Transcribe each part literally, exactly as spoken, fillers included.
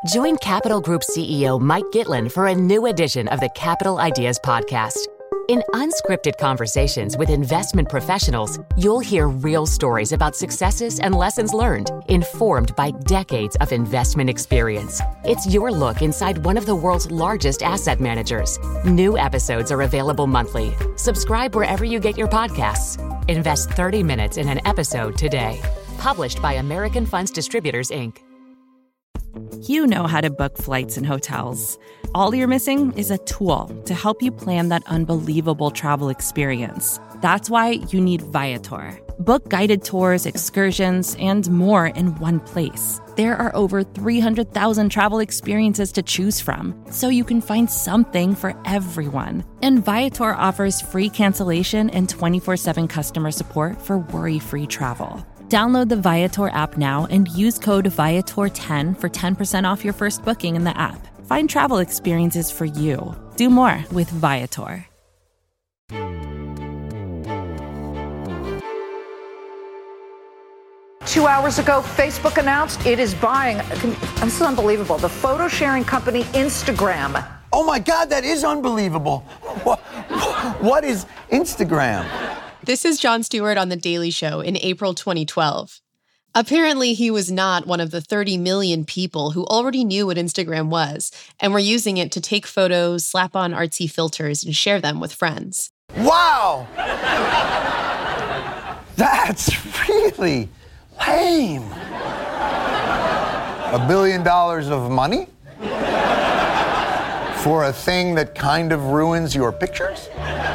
Join Capital Group C E O Mike Gitlin for a new edition of the Capital Ideas Podcast. In unscripted conversations with investment professionals, you'll hear real stories about successes and lessons learned, informed by decades of investment experience. It's your look inside one of the world's largest asset managers. New episodes are available monthly. Subscribe wherever you get your podcasts. Invest thirty minutes in an episode today. Published by American Funds Distributors, Incorporated. You know how to book flights and hotels. All you're missing is a tool to help you plan that unbelievable travel experience. That's why you need Viator. Book guided tours, excursions, and more in one place. There are over three hundred thousand travel experiences to choose from, so you can find something for everyone. And Viator offers free cancellation and twenty-four seven customer support for worry-free travel. Download the Viator app now and use code Viator ten for ten percent off your first booking in the app. Find travel experiences for you. Do more with Viator. Two hours ago, Facebook announced it is buying, this is unbelievable, the photo sharing company Instagram. Oh my God, that is unbelievable. What, what is Instagram? This is Jon Stewart on The Daily Show in April twenty twelve. Apparently, he was not one of the thirty million people who already knew what Instagram was and were using it to take photos, slap on artsy filters, and share them with friends. Wow! That's really lame. A billion dollars of money? For a thing that kind of ruins your pictures?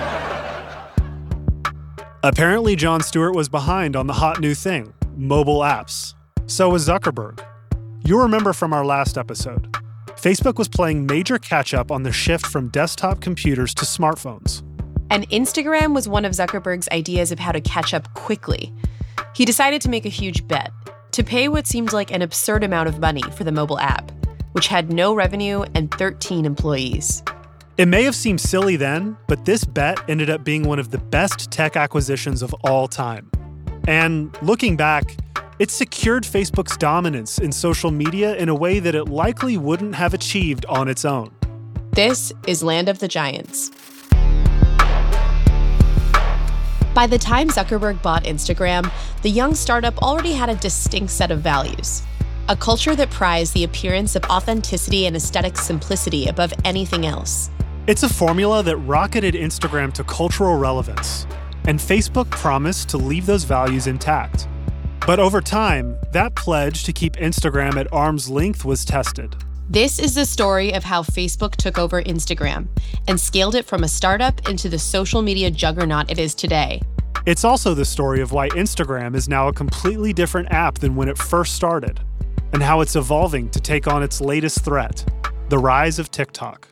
Apparently, Jon Stewart was behind on the hot new thing, mobile apps. So was Zuckerberg. You'll remember from our last episode, Facebook was playing major catch-up on the shift from desktop computers to smartphones. And Instagram was one of Zuckerberg's ideas of how to catch up quickly. He decided to make a huge bet, to pay what seemed like an absurd amount of money for the mobile app, which had no revenue and thirteen employees. It may have seemed silly then, but this bet ended up being one of the best tech acquisitions of all time. And looking back, it secured Facebook's dominance in social media in a way that it likely wouldn't have achieved on its own. This is Land of the Giants. By the time Zuckerberg bought Instagram, the young startup already had a distinct set of values. A culture that prized the appearance of authenticity and aesthetic simplicity above anything else. It's a formula that rocketed Instagram to cultural relevance, and Facebook promised to leave those values intact. But over time, that pledge to keep Instagram at arm's length was tested. This is the story of how Facebook took over Instagram and scaled it from a startup into the social media juggernaut it is today. It's also the story of why Instagram is now a completely different app than when it first started, and how it's evolving to take on its latest threat, the rise of TikTok.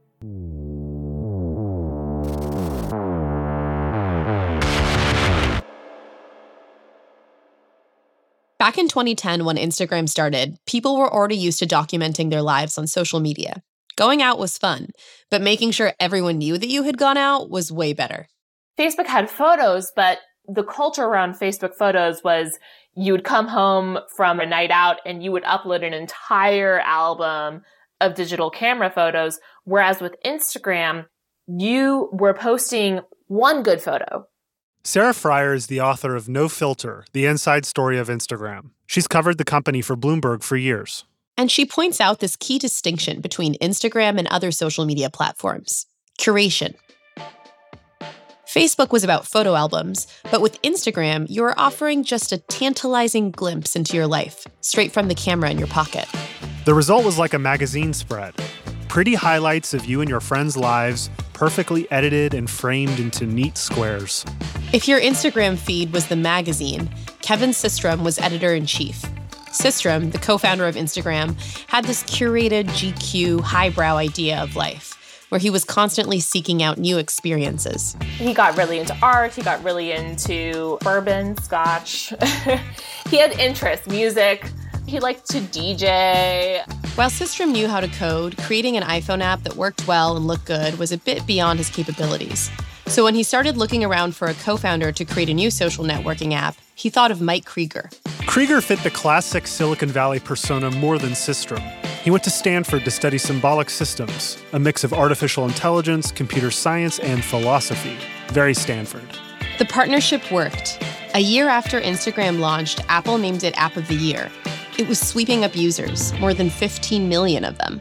Back in twenty ten, when Instagram started, people were already used to documenting their lives on social media. Going out was fun, but making sure everyone knew that you had gone out was way better. Facebook had photos, but the culture around Facebook photos was you would come home from a night out and you would upload an entire album of digital camera photos, whereas with Instagram, you were posting one good photo. Sarah Frier is the author of No Filter, The Inside Story of Instagram. She's covered the company for Bloomberg for years. And she points out this key distinction between Instagram and other social media platforms: curation. Facebook was about photo albums, but with Instagram, you're offering just a tantalizing glimpse into your life, straight from the camera in your pocket. The result was like a magazine spread. Pretty highlights of you and your friends' lives, perfectly edited and framed into neat squares. If your Instagram feed was the magazine, Kevin Systrom was editor-in-chief. Systrom, the co-founder of Instagram, had this curated G Q highbrow idea of life, where he was constantly seeking out new experiences. He got really into art, he got really into bourbon, scotch. He had interests, music. He liked to D J. While Systrom knew how to code, creating an iPhone app that worked well and looked good was a bit beyond his capabilities. So when he started looking around for a co-founder to create a new social networking app, he thought of Mike Krieger. Krieger fit the classic Silicon Valley persona more than Systrom. He went to Stanford to study symbolic systems, a mix of artificial intelligence, computer science, and philosophy. Very Stanford. The partnership worked. A year after Instagram launched, Apple named it App of the Year. It was sweeping up users, more than fifteen million of them.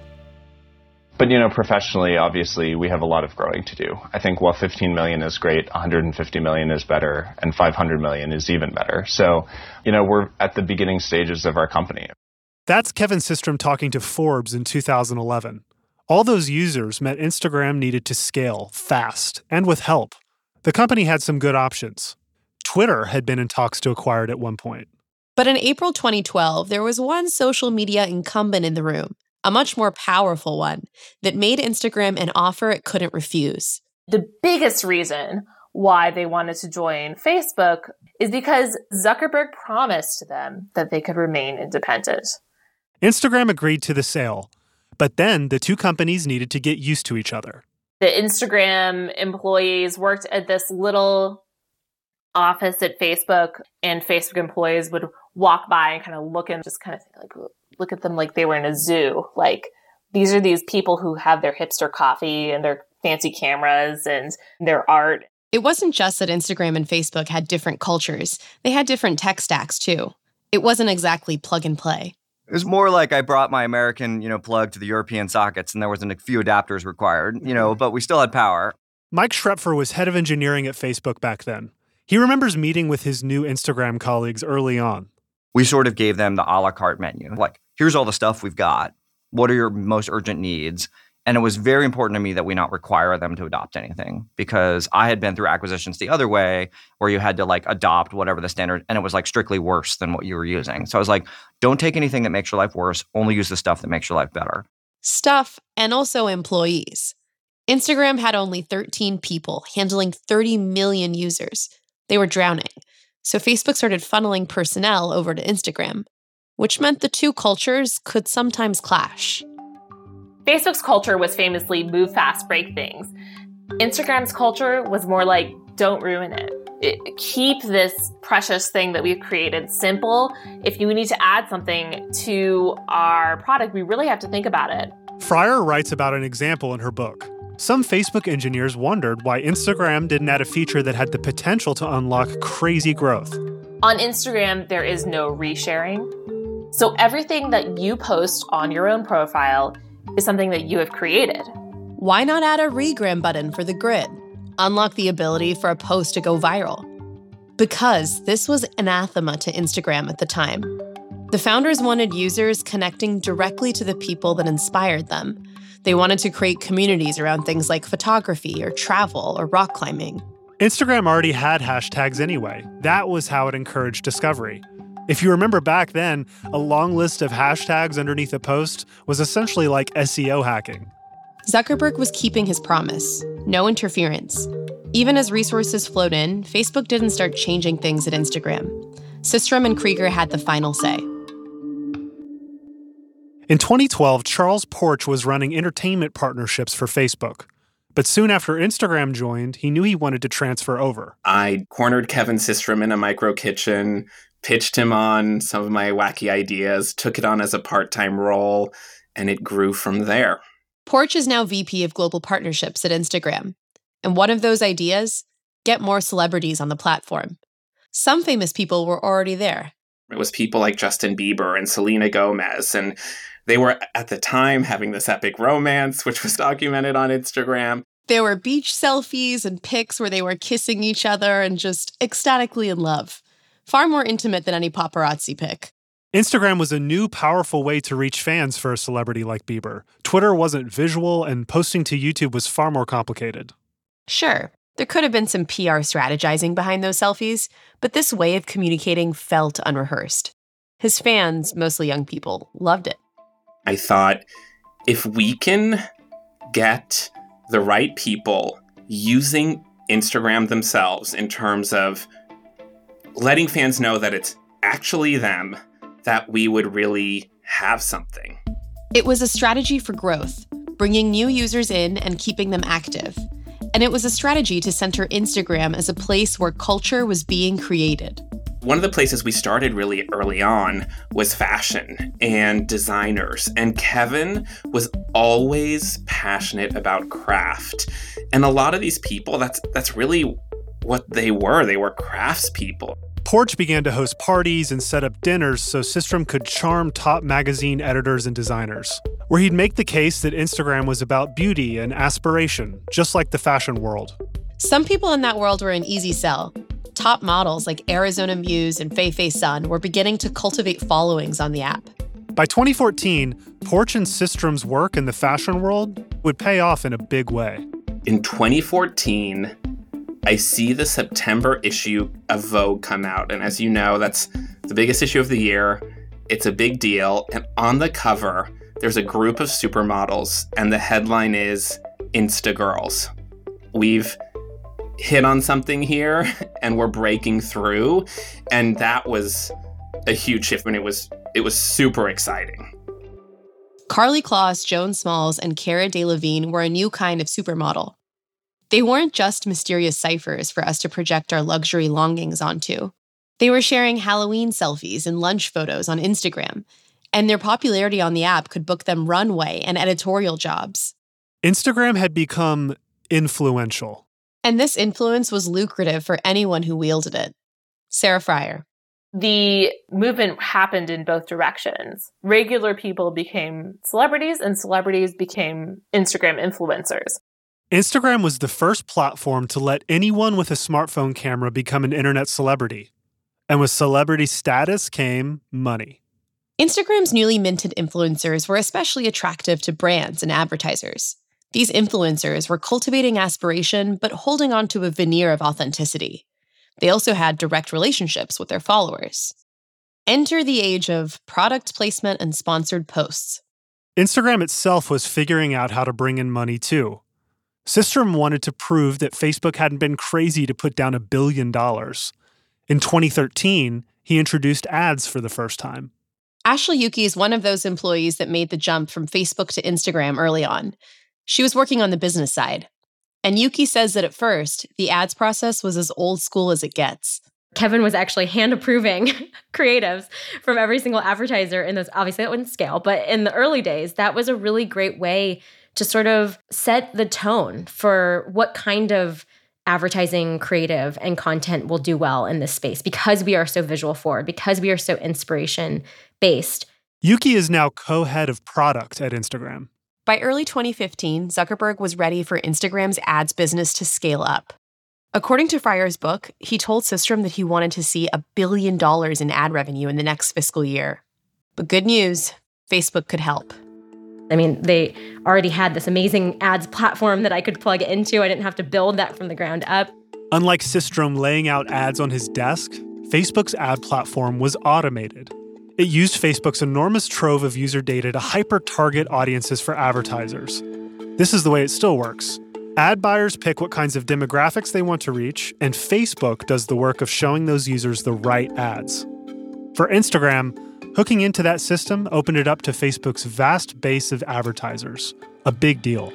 But, you know, professionally, obviously, we have a lot of growing to do. I think while fifteen million is great, one hundred fifty million is better, and five hundred million is even better. So, you know, we're at the beginning stages of our company. That's Kevin Systrom talking to Forbes in two thousand eleven. All those users meant Instagram needed to scale fast and with help. The company had some good options. Twitter had been in talks to acquire it at one point. But in April twenty twelve, there was one social media incumbent in the room, a much more powerful one, that made Instagram an offer it couldn't refuse. The biggest reason why they wanted to join Facebook is because Zuckerberg promised to them that they could remain independent. Instagram agreed to the sale, but then the two companies needed to get used to each other. The Instagram employees worked at this little office at Facebook, and Facebook employees would walk by and kind of look and just kind of think, like, look at them like they were in a zoo. Like, these are these people who have their hipster coffee and their fancy cameras and their art. It wasn't just that Instagram and Facebook had different cultures. They had different tech stacks, too. It wasn't exactly plug and play. It was more like I brought my American, you know, plug to the European sockets, and there wasn't a few adapters required, you know, but we still had power. Mike Schrepfer was head of engineering at Facebook back then. He remembers meeting with his new Instagram colleagues early on. We sort of gave them the a la carte menu. Like, here's all the stuff we've got. What are your most urgent needs? And it was very important to me that we not require them to adopt anything, because I had been through acquisitions the other way where you had to like adopt whatever the standard, and it was like strictly worse than what you were using. So I was like, don't take anything that makes your life worse. Only use the stuff that makes your life better. Stuff and also employees. Instagram had only thirteen people handling thirty million users. They were drowning. So Facebook started funneling personnel over to Instagram, which meant the two cultures could sometimes clash. Facebook's culture was famously move fast, break things. Instagram's culture was more like, don't ruin it. it. Keep this precious thing that we've created simple. If you need to add something to our product, we really have to think about it. Fryer writes about an example in her book. Some Facebook engineers wondered why Instagram didn't add a feature that had the potential to unlock crazy growth. On Instagram, there is no resharing. So everything that you post on your own profile is something that you have created. Why not add a regram button for the grid? Unlock the ability for a post to go viral. Because this was anathema to Instagram at the time. The founders wanted users connecting directly to the people that inspired them. They wanted to create communities around things like photography or travel or rock climbing. Instagram already had hashtags anyway. That was how it encouraged discovery. If you remember back then, a long list of hashtags underneath a post was essentially like S E O hacking. Zuckerberg was keeping his promise. No interference. Even as resources flowed in, Facebook didn't start changing things at Instagram. Systrom and Krieger had the final say. In twenty twelve, Charles Porch was running entertainment partnerships for Facebook. But soon after Instagram joined, he knew he wanted to transfer over. I cornered Kevin Systrom in a micro kitchen, pitched him on some of my wacky ideas, took it on as a part-time role, and it grew from there. Porch is now V P of Global Partnerships at Instagram. And one of those ideas? Get more celebrities on the platform. Some famous people were already there. It was people like Justin Bieber and Selena Gomez, and they were, at the time, having this epic romance, which was documented on Instagram. There were beach selfies and pics where they were kissing each other and just ecstatically in love. Far more intimate than any paparazzi pic. Instagram was a new, powerful way to reach fans for a celebrity like Bieber. Twitter wasn't visual, and posting to YouTube was far more complicated. Sure, there could have been some P R strategizing behind those selfies, but this way of communicating felt unrehearsed. His fans, mostly young people, loved it. I thought, if we can get the right people using Instagram themselves in terms of letting fans know that it's actually them, that we would really have something. It was a strategy for growth, bringing new users in and keeping them active. And it was a strategy to center Instagram as a place where culture was being created. One of the places we started really early on was fashion and designers. And Kevin was always passionate about craft. And a lot of these people, that's that's really what they were. They were craftspeople. Porch began to host parties and set up dinners so Systrom could charm top magazine editors and designers, where he'd make the case that Instagram was about beauty and aspiration, just like the fashion world. Some people in that world were an easy sell. Top models like Arizona Muse and Fei Fei Sun were beginning to cultivate followings on the app. By twenty fourteen, Porch and Systrom's work in the fashion world would pay off in a big way. In twenty fourteen, I see the September issue of Vogue come out. And as you know, that's the biggest issue of the year. It's a big deal. And on the cover, there's a group of supermodels, and the headline is Insta Girls. We've hit on something here, and we're breaking through. And that was a huge shift, and it was it was super exciting. Karlie Kloss, Joan Smalls, and Cara Delevingne were a new kind of supermodel. They weren't just mysterious ciphers for us to project our luxury longings onto. They were sharing Halloween selfies and lunch photos on Instagram, and their popularity on the app could book them runway and editorial jobs. Instagram had become influential. And this influence was lucrative for anyone who wielded it. Sarah Frier. The movement happened in both directions. Regular people became celebrities, and celebrities became Instagram influencers. Instagram was the first platform to let anyone with a smartphone camera become an internet celebrity. And with celebrity status came money. Instagram's newly minted influencers were especially attractive to brands and advertisers. These influencers were cultivating aspiration, but holding on to a veneer of authenticity. They also had direct relationships with their followers. Enter the age of product placement and sponsored posts. Instagram itself was figuring out how to bring in money too. Systrom wanted to prove that Facebook hadn't been crazy to put down a billion dollars. In twenty thirteen, he introduced ads for the first time. Ashley Yuki is one of those employees that made the jump from Facebook to Instagram early on. She was working on the business side. And Yuki says that at first, the ads process was as old school as it gets. Kevin was actually hand approving creatives from every single advertiser in those. Obviously, that wouldn't scale, but in the early days, that was a really great way to sort of set the tone for what kind of advertising, creative, and content will do well in this space because we are so visual forward, because we are so inspiration based. Yuki is now co-head of product at Instagram. By early twenty fifteen, Zuckerberg was ready for Instagram's ads business to scale up. According to Frier's book, he told Systrom that he wanted to see a billion dollars in ad revenue in the next fiscal year. But good news, Facebook could help. I mean, they already had this amazing ads platform that I could plug into. I didn't have to build that from the ground up. Unlike Systrom laying out ads on his desk, Facebook's ad platform was automated. It used Facebook's enormous trove of user data to hyper-target audiences for advertisers. This is the way it still works. Ad buyers pick what kinds of demographics they want to reach, and Facebook does the work of showing those users the right ads. For Instagram, hooking into that system opened it up to Facebook's vast base of advertisers. A big deal.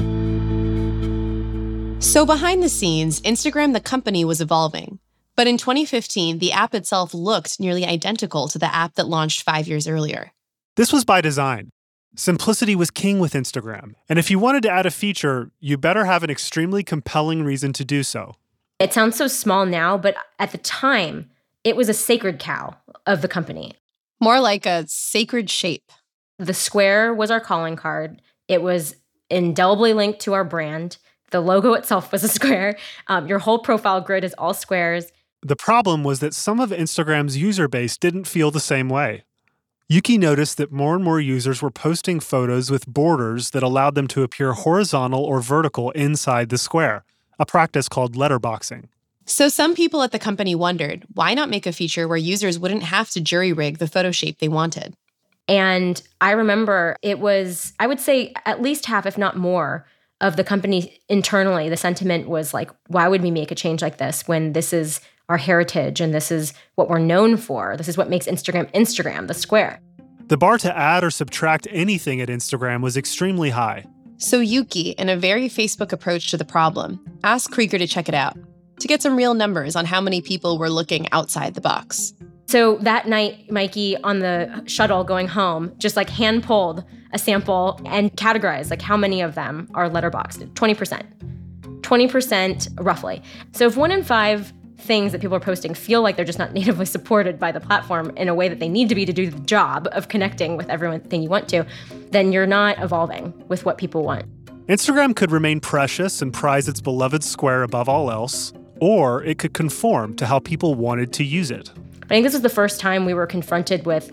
So behind the scenes, Instagram the company was evolving. But in twenty fifteen, the app itself looked nearly identical to the app that launched five years earlier. This was by design. Simplicity was king with Instagram. And if you wanted to add a feature, you better have an extremely compelling reason to do so. It sounds so small now, but at the time, it was a sacred cow of the company. More like a sacred shape. The square was our calling card. It was indelibly linked to our brand. The logo itself was a square. Um, your whole profile grid is all squares. The problem was that some of Instagram's user base didn't feel the same way. Yuki noticed that more and more users were posting photos with borders that allowed them to appear horizontal or vertical inside the square, a practice called letterboxing. So some people at the company wondered, why not make a feature where users wouldn't have to jury-rig the photo shape they wanted? And I remember it was, I would say, at least half, if not more, of the company internally, the sentiment was like, why would we make a change like this when this is our heritage and this is what we're known for? This is what makes Instagram Instagram, the square. The bar to add or subtract anything at Instagram was extremely high. So Yuki, in a very Facebook approach to the problem, asked Krieger to check it out. to get some real numbers on how many people were looking outside the box. So that night, Mikey, on the shuttle going home, just like hand pulled a sample and categorized like how many of them are letterboxed. twenty percent. twenty percent roughly. So if one in five things that people are posting feel like they're just not natively supported by the platform in a way that they need to be to do the job of connecting with everything you want to, then you're not evolving with what people want. Instagram could remain precious and prize its beloved square above all else, or it could conform to how people wanted to use it. I think this was the first time we were confronted with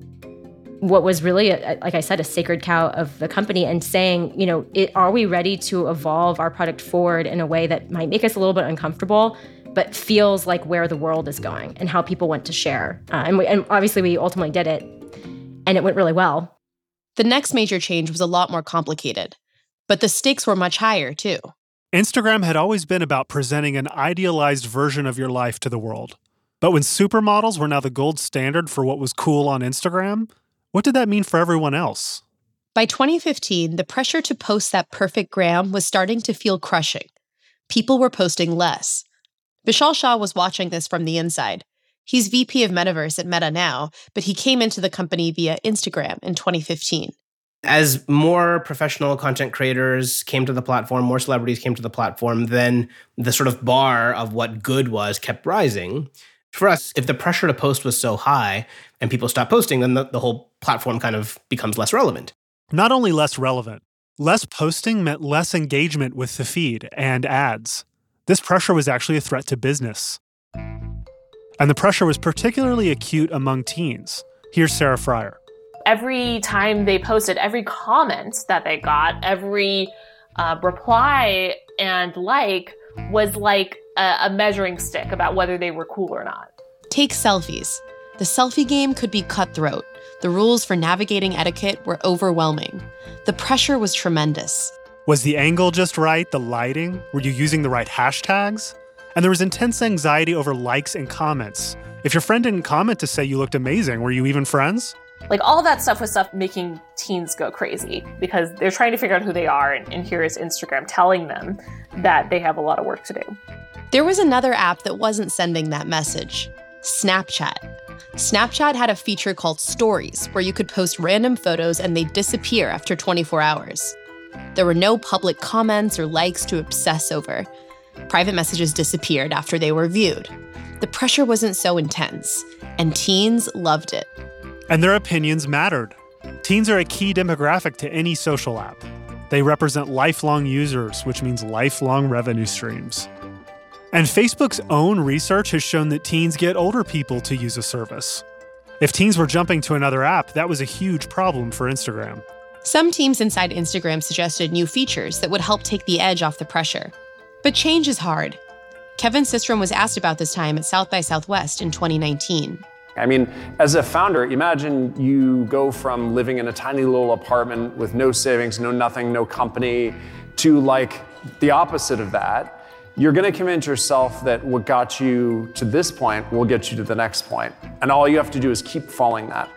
what was really, a, like I said, a sacred cow of the company, and saying, you know, it, are we ready to evolve our product forward in a way that might make us a little bit uncomfortable, but feels like where the world is going and how people want to share. Uh, and, we, and obviously we ultimately did it, and it went really well. The next major change was a lot more complicated, but the stakes were much higher too. Instagram had always been about presenting an idealized version of your life to the world. But when supermodels were now the gold standard for what was cool on Instagram, what did that mean for everyone else? By twenty fifteen, the pressure to post that perfect gram was starting to feel crushing. People were posting less. Vishal Shah was watching this from the inside. He's V P of Metaverse at Meta now, but he came into the company via Instagram in twenty fifteen. As more professional content creators came to the platform, more celebrities came to the platform, then the sort of bar of what good was kept rising. For us, if the pressure to post was so high and people stop posting, then the, the whole platform kind of becomes less relevant. Not only less relevant, less posting meant less engagement with the feed and ads. This pressure was actually a threat to business. And the pressure was particularly acute among teens. Here's Sarah Frier. Every time they posted, every comment that they got, every uh, reply and like was like a, a measuring stick about whether they were cool or not. Take selfies. The selfie game could be cutthroat. The rules for navigating etiquette were overwhelming. The pressure was tremendous. Was the angle just right? The lighting? Were you using the right hashtags? And there was intense anxiety over likes and comments. If your friend didn't comment to say you looked amazing, were you even friends? Like, all that stuff was stuff making teens go crazy because they're trying to figure out who they are, and, and here is Instagram telling them that they have a lot of work to do. There was another app that wasn't sending that message: Snapchat. Snapchat had a feature called Stories, where you could post random photos and they'd disappear after twenty-four hours. There were no public comments or likes to obsess over. Private messages disappeared after they were viewed. The pressure wasn't so intense, and teens loved it. And their opinions mattered. Teens are a key demographic to any social app. They represent lifelong users, which means lifelong revenue streams. And Facebook's own research has shown that teens get older people to use a service. If teens were jumping to another app, that was a huge problem for Instagram. Some teams inside Instagram suggested new features that would help take the edge off the pressure. But change is hard. Kevin Systrom was asked about this time at South by Southwest in twenty nineteen. I mean, as a founder, imagine you go from living in a tiny little apartment with no savings, no nothing, no company, to like the opposite of that. You're gonna convince yourself that what got you to this point will get you to the next point. And all you have to do is keep following that.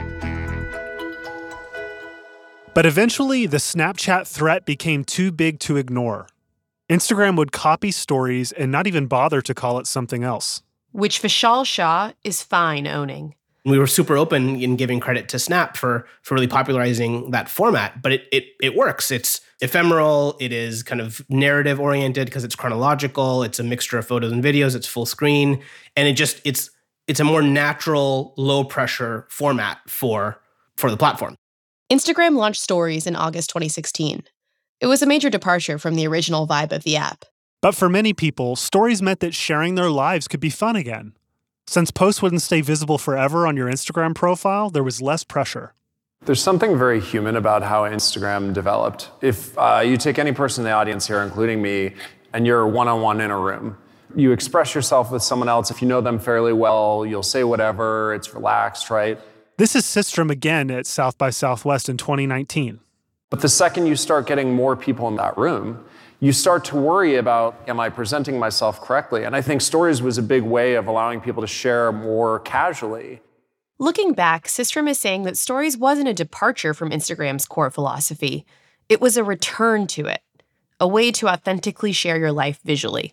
But eventually, the Snapchat threat became too big to ignore. Instagram would copy Stories and not even bother to call it something else. Which Vishal Shah is fine owning. We were super open in giving credit to Snap for, for really popularizing that format, but it, it it works. It's ephemeral, it is kind of narrative oriented because it's chronological, it's a mixture of photos and videos, it's full screen, and it just it's it's a more natural, low pressure format for for the platform. Instagram launched Stories in August twenty sixteen. It was a major departure from the original vibe of the app. But for many people, Stories meant that sharing their lives could be fun again. Since posts wouldn't stay visible forever on your Instagram profile, there was less pressure. There's something very human about how Instagram developed. If uh, you take any person in the audience here, including me, and you're one-on-one in a room, you express yourself with someone else. If you know them fairly well, you'll say whatever, it's relaxed, right? This is Systrom again at South by Southwest in twenty nineteen. But the second you start getting more people in that room, you start to worry about, am I presenting myself correctly? And I think Stories was a big way of allowing people to share more casually. Looking back, Systrom is saying that Stories wasn't a departure from Instagram's core philosophy. It was a return to it, a way to authentically share your life visually.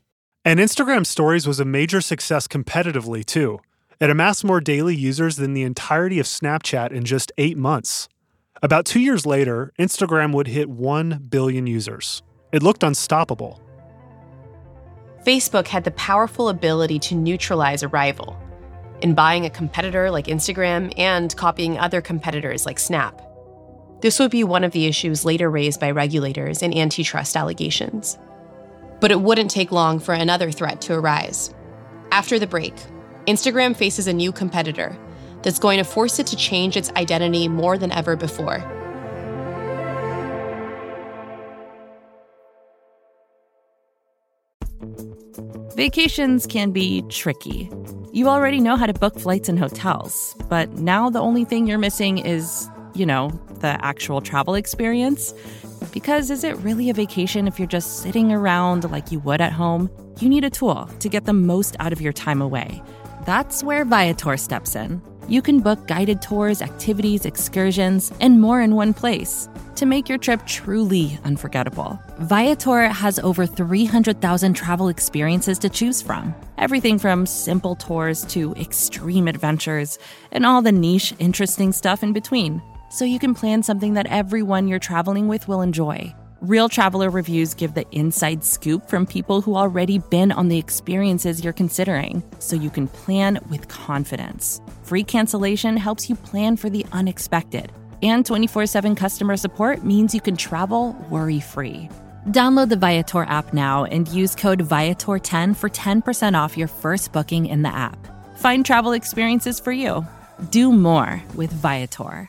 And Instagram Stories was a major success competitively, too. It amassed more daily users than the entirety of Snapchat in just eight months. About two years later, Instagram would hit one billion users. It looked unstoppable. Facebook had the powerful ability to neutralize a rival in buying a competitor like Instagram and copying other competitors like Snap. This would be one of the issues later raised by regulators in antitrust allegations. But it wouldn't take long for another threat to arise. After the break, Instagram faces a new competitor that's going to force it to change its identity more than ever before. Vacations can be tricky. You already know how to book flights and hotels, but now the only thing you're missing is, you know, the actual travel experience. Because is it really a vacation if you're just sitting around like you would at home? You need a tool to get the most out of your time away. That's where Viator steps in. You can book guided tours, activities, excursions, and more in one place to make your trip truly unforgettable. Viator has over three hundred thousand travel experiences to choose from. Everything from simple tours to extreme adventures and all the niche, interesting stuff in between. So you can plan something that everyone you're traveling with will enjoy. Real traveler reviews give the inside scoop from people who already been on the experiences you're considering, so you can plan with confidence. Free cancellation helps you plan for the unexpected. And twenty-four seven customer support means you can travel worry-free. Download the Viator app now and use code Viator ten for ten percent off your first booking in the app. Find travel experiences for you. Do more with Viator.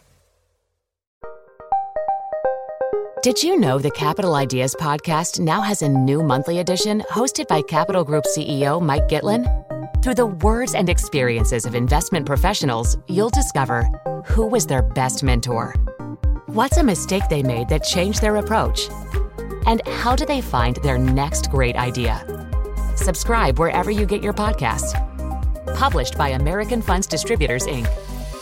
Did you know the Capital Ideas podcast now has a new monthly edition hosted by Capital Group C E O Mike Gitlin? Through the words and experiences of investment professionals, you'll discover who was their best mentor, what's a mistake they made that changed their approach, and how do they find their next great idea. Subscribe wherever you get your podcasts. Published by American Funds Distributors, Incorporated.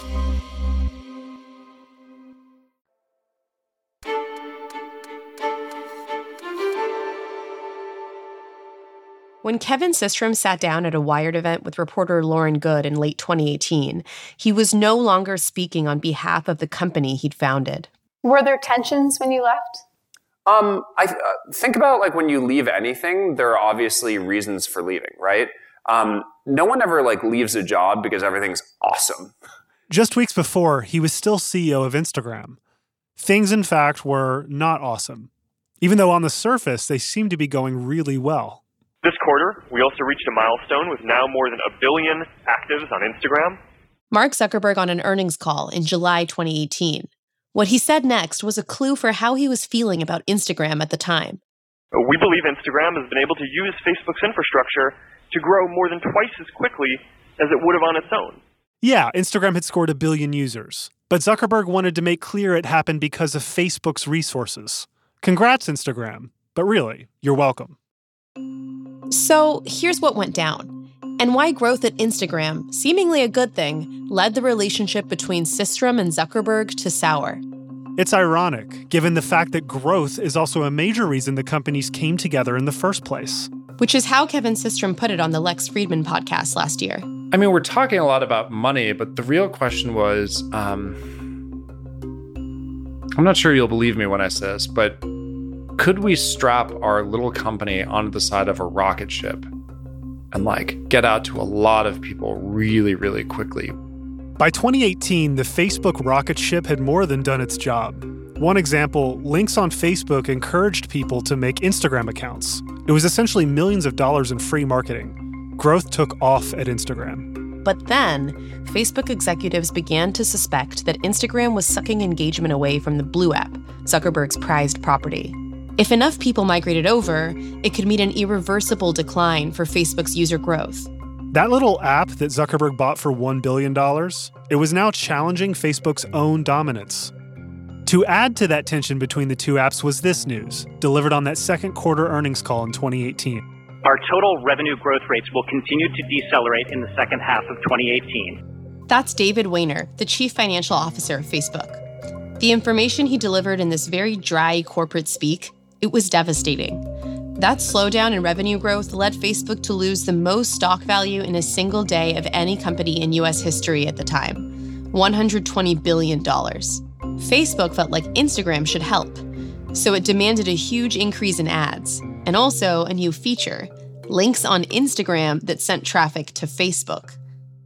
When Kevin Systrom sat down at a Wired event with reporter Lauren Good in late twenty eighteen, he was no longer speaking on behalf of the company he'd founded. Were there tensions when you left? Um, I uh, think about like when you leave anything, there are obviously reasons for leaving, right? Um, no one ever like leaves a job because everything's awesome. Just weeks before, he was still C E O of Instagram. Things, in fact, were not awesome, even though on the surface, they seemed to be going really well. This quarter, we also reached a milestone with now more than a billion actives on Instagram. Mark Zuckerberg on an earnings call in July twenty eighteen. What he said next was a clue for how he was feeling about Instagram at the time. We believe Instagram has been able to use Facebook's infrastructure to grow more than twice as quickly as it would have on its own. Yeah, Instagram had scored a billion users, but Zuckerberg wanted to make clear it happened because of Facebook's resources. Congrats, Instagram. But really, you're welcome. So here's what went down, and why growth at Instagram, seemingly a good thing, led the relationship between Systrom and Zuckerberg to sour. It's ironic, given the fact that growth is also a major reason the companies came together in the first place. Which is how Kevin Systrom put it on the Lex Fridman podcast last year. I mean, we're talking a lot about money, but the real question was, um, I'm not sure you'll believe me when I say this, but could we strap our little company onto the side of a rocket ship and like get out to a lot of people really, really quickly? By twenty eighteen, the Facebook rocket ship had more than done its job. One example, links on Facebook encouraged people to make Instagram accounts. It was essentially millions of dollars in free marketing. Growth took off at Instagram. But then, Facebook executives began to suspect that Instagram was sucking engagement away from the Blue app, Zuckerberg's prized property. If enough people migrated over, it could mean an irreversible decline for Facebook's user growth. That little app that Zuckerberg bought for one billion dollars, it was now challenging Facebook's own dominance. To add to that tension between the two apps was this news, delivered on that second quarter earnings call in twenty eighteen. Our total revenue growth rates will continue to decelerate in the second half of twenty eighteen. That's David Wayner, the chief financial officer of Facebook. The information he delivered in this very dry corporate speak, it was devastating. That slowdown in revenue growth led Facebook to lose the most stock value in a single day of any company in U S history at the time, one hundred twenty billion dollars. Facebook felt like Instagram should help, so it demanded a huge increase in ads, and also a new feature, links on Instagram that sent traffic to Facebook.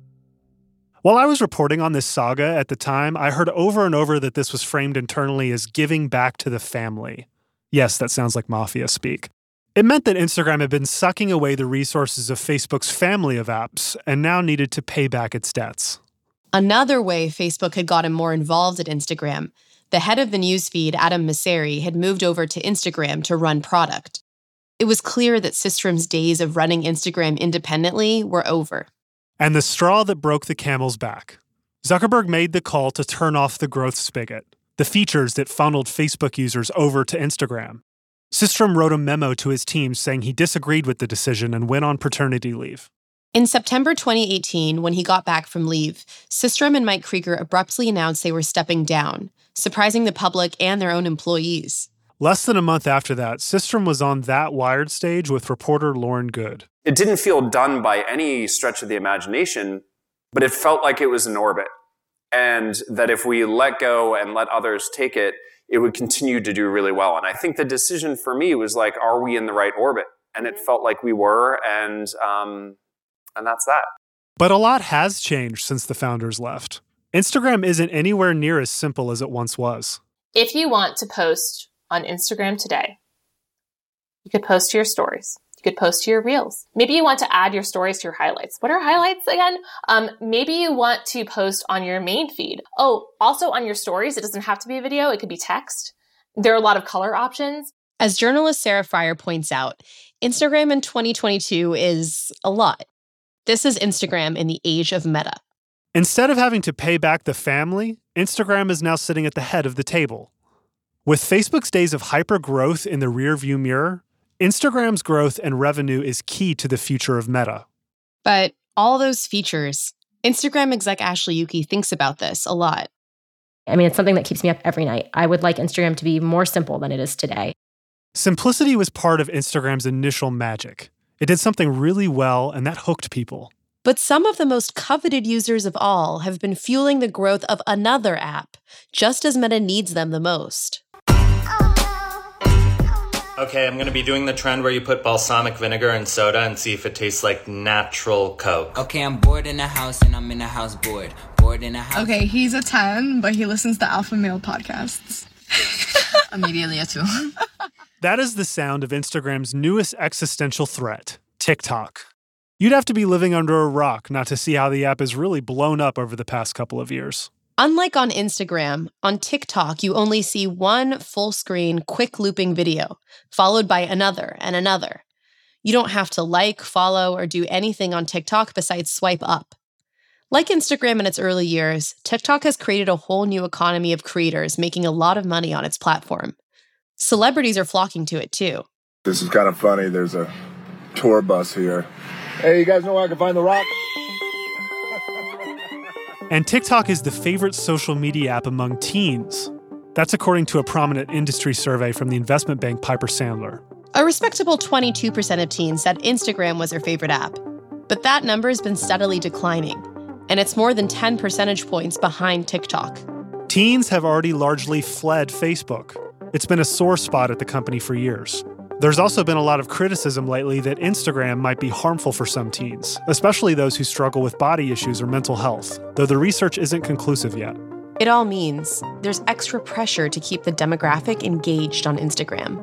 While I was reporting on this saga at the time, I heard over and over that this was framed internally as giving back to the family. Yes, that sounds like mafia speak. It meant that Instagram had been sucking away the resources of Facebook's family of apps and now needed to pay back its debts. Another way Facebook had gotten more involved at Instagram, the head of the newsfeed, Adam Mosseri, had moved over to Instagram to run product. It was clear that Systrom's days of running Instagram independently were over. And the straw that broke the camel's back. Zuckerberg made the call to turn off the growth spigot, the features that funneled Facebook users over to Instagram. Systrom wrote a memo to his team saying he disagreed with the decision and went on paternity leave. In September twenty eighteen, when he got back from leave, Systrom and Mike Krieger abruptly announced they were stepping down, surprising the public and their own employees. Less than a month after that, Systrom was on That Wired stage with reporter Lauren Good. It didn't feel done by any stretch of the imagination, but it felt like it was in orbit. And that if we let go and let others take it, it would continue to do really well. And I think the decision for me was like, are we in the right orbit? And it felt like we were, and um, and that's that. But a lot has changed since the founders left. Instagram isn't anywhere near as simple as it once was. If you want to post on Instagram today, you could post to your stories. You could post to your reels. Maybe you want to add your stories to your highlights. What are highlights again? Um, maybe you want to post on your main feed. Oh, also on your stories, it doesn't have to be a video. It could be text. There are a lot of color options. As journalist Sarah Fryer points out, Instagram in twenty twenty-two is a lot. This is Instagram in the age of Meta. Instead of having to pay back the family, Instagram is now sitting at the head of the table. With Facebook's days of hyper-growth in the rearview mirror, Instagram's growth and revenue is key to the future of Meta. But all those features, Instagram exec Ashley Yuki thinks about this a lot. I mean, it's something that keeps me up every night. I would like Instagram to be more simple than it is today. Simplicity was part of Instagram's initial magic. It did something really well, and that hooked people. But some of the most coveted users of all have been fueling the growth of another app, just as Meta needs them the most. Okay, I'm going to be doing the trend where you put balsamic vinegar in soda and see if it tastes like natural Coke. Okay, I'm bored in a house and I'm in a house bored. Bored in a house. Okay, he's a ten, but he listens to Alpha Male podcasts. Immediately a two. That is the sound of Instagram's newest existential threat, TikTok. You'd have to be living under a rock not to see how the app has really blown up over the past couple of years. Unlike on Instagram, on TikTok, you only see one full-screen, quick looping video, followed by another and another. You don't have to like, follow, or do anything on TikTok besides swipe up. Like Instagram in its early years, TikTok has created a whole new economy of creators making a lot of money on its platform. Celebrities are flocking to it, too. This is kind of funny. There's a tour bus here. Hey, you guys know where I can find The Rock? And TikTok is the favorite social media app among teens. That's according to a prominent industry survey from the investment bank Piper Sandler. A respectable twenty-two percent of teens said Instagram was their favorite app. But that number has been steadily declining, and it's more than ten percentage points behind TikTok. Teens have already largely fled Facebook. It's been a sore spot at the company for years. There's also been a lot of criticism lately that Instagram might be harmful for some teens, especially those who struggle with body issues or mental health, though the research isn't conclusive yet. It all means there's extra pressure to keep the demographic engaged on Instagram.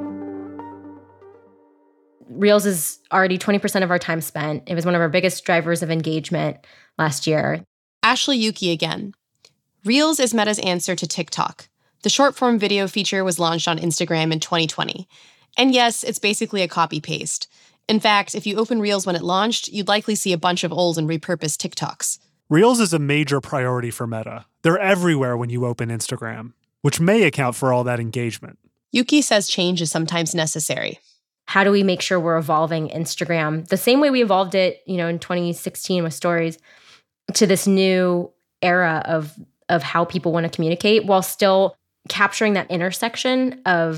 Reels is already twenty percent of our time spent. It was one of our biggest drivers of engagement last year. Ashley Yuki again. Reels is Meta's answer to TikTok. The short-form video feature was launched on Instagram in twenty twenty. And yes, it's basically a copy-paste. In fact, if you open Reels when it launched, you'd likely see a bunch of old and repurposed TikToks. Reels is a major priority for Meta. They're everywhere when you open Instagram, which may account for all that engagement. Yuki says change is sometimes necessary. How do we make sure we're evolving Instagram the same way we evolved it, you know, in twenty sixteen with stories, to this new era of of how people want to communicate while still capturing that intersection of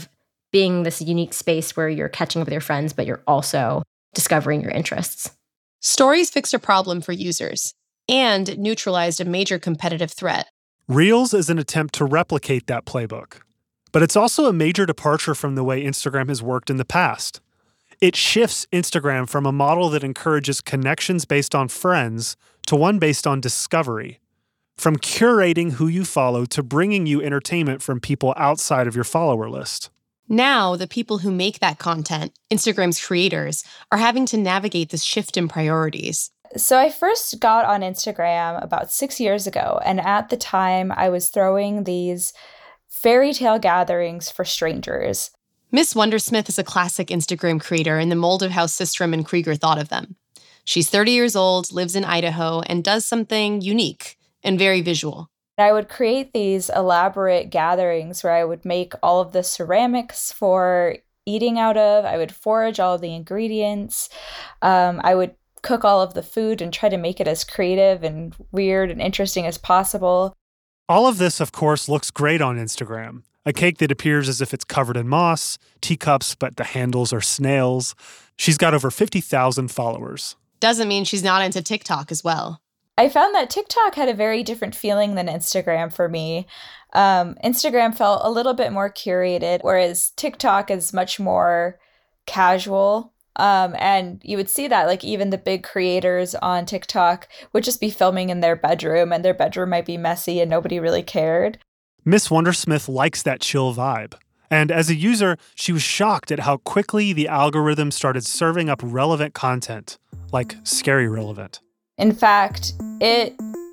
being this unique space where you're catching up with your friends, but you're also discovering your interests. Stories fixed a problem for users and neutralized a major competitive threat. Reels is an attempt to replicate that playbook. But it's also a major departure from the way Instagram has worked in the past. It shifts Instagram from a model that encourages connections based on friends to one based on discovery. From curating who you follow to bringing you entertainment from people outside of your follower list. Now, the people who make that content, Instagram's creators, are having to navigate this shift in priorities. So I first got on Instagram about six years ago, and at the time I was throwing these fairy tale gatherings for strangers. Miss Wondersmith is a classic Instagram creator in the mold of how Systrom and Krieger thought of them. She's thirty years old, lives in Idaho, and does something unique and very visual. I would create these elaborate gatherings where I would make all of the ceramics for eating out of. I would forage all of the ingredients. Um, I would cook all of the food and try to make it as creative and weird and interesting as possible. All of this, of course, looks great on Instagram. A cake that appears as if it's covered in moss, teacups, but the handles are snails. She's got over fifty thousand followers. Doesn't mean she's not into TikTok as well. I found that TikTok had a very different feeling than Instagram for me. Um, Instagram felt a little bit more curated, whereas TikTok is much more casual. Um, and you would see that, like, even the big creators on TikTok would just be filming in their bedroom, and their bedroom might be messy and nobody really cared. Miss Wondersmith likes that chill vibe. And as a user, she was shocked at how quickly the algorithm started serving up relevant content, like scary relevant. In fact, it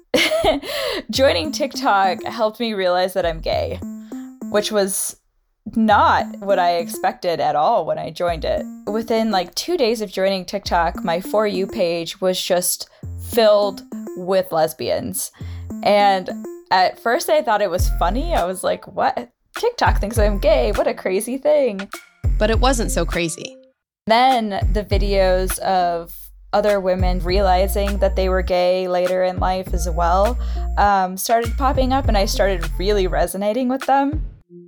joining TikTok helped me realize that I'm gay, which was not what I expected at all when I joined it. Within like two days of joining TikTok, my For You page was just filled with lesbians. And at first I thought it was funny. I was like, what? TikTok thinks I'm gay. What a crazy thing. But it wasn't so crazy. Then the videos of other women realizing that they were gay later in life as well um, started popping up, and I started really resonating with them.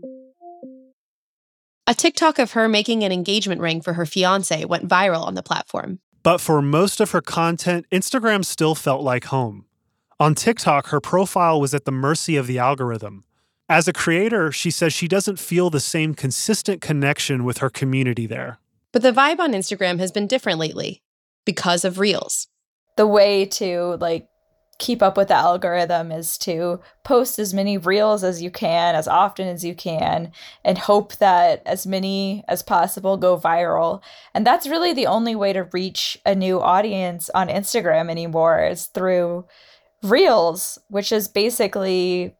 A TikTok of her making an engagement ring for her fiancé went viral on the platform. But for most of her content, Instagram still felt like home. On TikTok, her profile was at the mercy of the algorithm. As a creator, she says she doesn't feel the same consistent connection with her community there. But the vibe on Instagram has been different lately because of Reels. The way to, like, keep up with the algorithm is to post as many Reels as you can, as often as you can, and hope that as many as possible go viral. And that's really the only way to reach a new audience on Instagram anymore, is through Reels, which is basically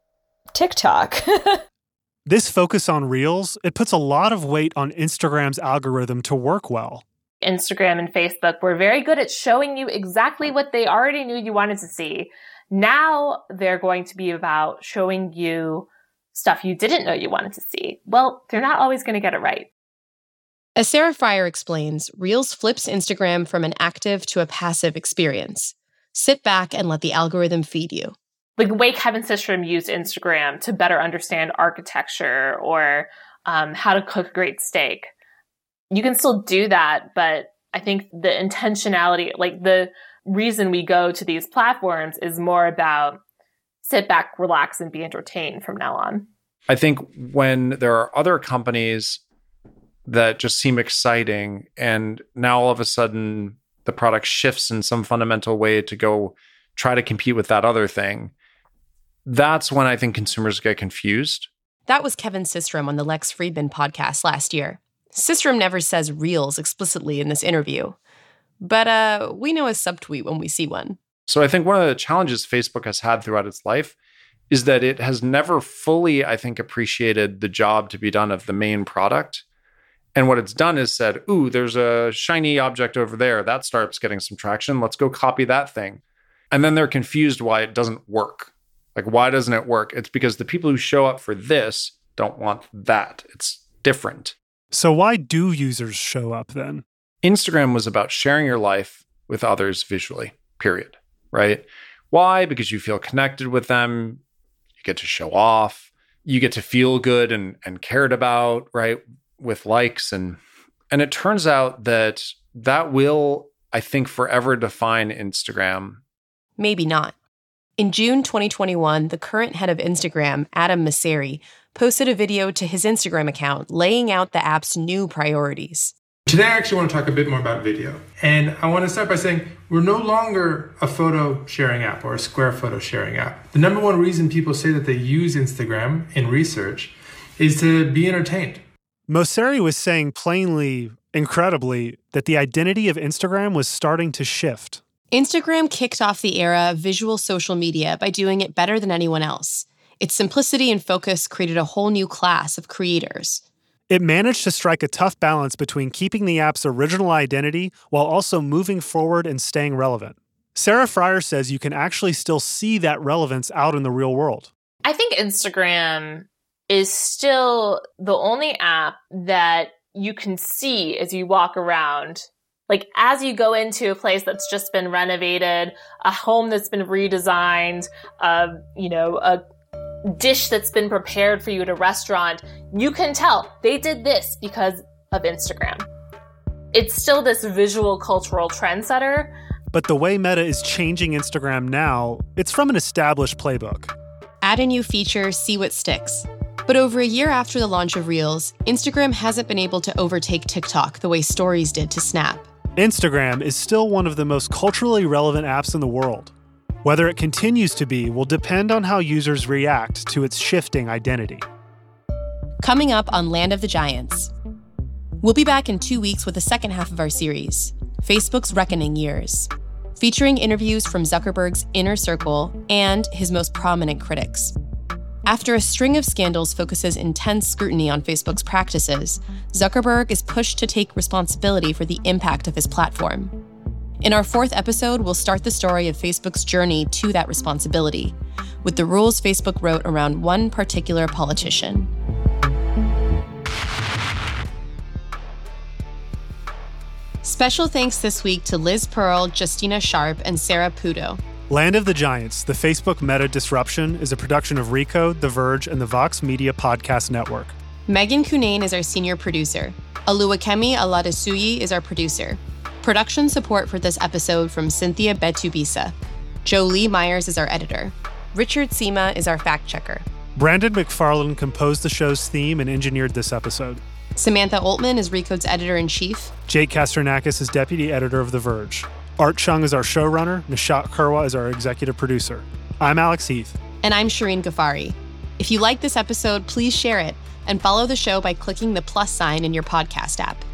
TikTok. This focus on Reels, it puts a lot of weight on Instagram's algorithm to work well. Instagram and Facebook were very good at showing you exactly what they already knew you wanted to see. Now they're going to be about showing you stuff you didn't know you wanted to see. Well, they're not always going to get it right. As Sarah Fryer explains, Reels flips Instagram from an active to a passive experience. Sit back and let the algorithm feed you. Like the way Kevin Systrom used Instagram to better understand architecture or um, how to cook great steak. You can still do that, but I think the intentionality, like the reason we go to these platforms is more about sit back, relax, and be entertained from now on. I think when there are other companies that just seem exciting and now all of a sudden the product shifts in some fundamental way to go try to compete with that other thing, that's when I think consumers get confused. That was Kevin Systrom on the Lex Friedman podcast last year. Systrom never says Reels explicitly in this interview, but uh, we know a subtweet when we see one. So I think one of the challenges Facebook has had throughout its life is that it has never fully, I think, appreciated the job to be done of the main product. And what it's done is said, ooh, there's a shiny object over there. That starts getting some traction. Let's go copy that thing. And then they're confused why it doesn't work. Like, why doesn't it work? It's because the people who show up for this don't want that. It's different. So why do users show up then? Instagram was about sharing your life with others visually, period, right? Why? Because you feel connected with them. You get to show off. You get to feel good and, and cared about, right? with likes. And, and it turns out that that will, I think, forever define Instagram. Maybe not. In June twenty twenty-one, the current head of Instagram, Adam Mosseri, posted a video to his Instagram account laying out the app's new priorities. Today, I actually want to talk a bit more about video. And I want to start by saying we're no longer a photo sharing app or a Square photo sharing app. The number one reason people say that they use Instagram in research is to be entertained. Mosseri was saying plainly, incredibly, that the identity of Instagram was starting to shift. Instagram kicked off the era of visual social media by doing it better than anyone else. Its simplicity and focus created a whole new class of creators. It managed to strike a tough balance between keeping the app's original identity while also moving forward and staying relevant. Sarah Frier says you can actually still see that relevance out in the real world. I think Instagram is still the only app that you can see as you walk around. Like, as you go into a place that's just been renovated, a home that's been redesigned, uh, you know, a dish that's been prepared for you at a restaurant, you can tell they did this because of Instagram. It's still this visual cultural trendsetter. But the way Meta is changing Instagram now, it's from an established playbook. Add a new feature, see what sticks. But over a year after the launch of Reels, Instagram hasn't been able to overtake TikTok the way Stories did to Snap. Instagram is still one of the most culturally relevant apps in the world. Whether it continues to be will depend on how users react to its shifting identity. Coming up on Land of the Giants. We'll be back in two weeks with the second half of our series, Facebook's Reckoning Years, featuring interviews from Zuckerberg's inner circle and his most prominent critics. After a string of scandals focuses intense scrutiny on Facebook's practices, Zuckerberg is pushed to take responsibility for the impact of his platform. In our fourth episode, we'll start the story of Facebook's journey to that responsibility, with the rules Facebook wrote around one particular politician. Special thanks this week to Liz Pearl, Justina Sharp, and Sarah Pudo. Land of the Giants, the Facebook Meta Disruption, is a production of Recode, The Verge, and the Vox Media Podcast Network. Megan Cunane is our senior producer. Oluwakemi Aladesuyi is our producer. Production support for this episode from Cynthia Betubisa. Jolie Myers is our editor. Richard Sima is our fact checker. Brandon McFarland composed the show's theme and engineered this episode. Samantha Oltman is Recode's editor-in-chief. Jake Kasternakis is deputy editor of The Verge. Art Chung is our showrunner. Nishat Kurwa is our executive producer. I'm Alex Heath. And I'm Shireen Ghaffari. If you like this episode, please share it and follow the show by clicking the plus sign in your podcast app.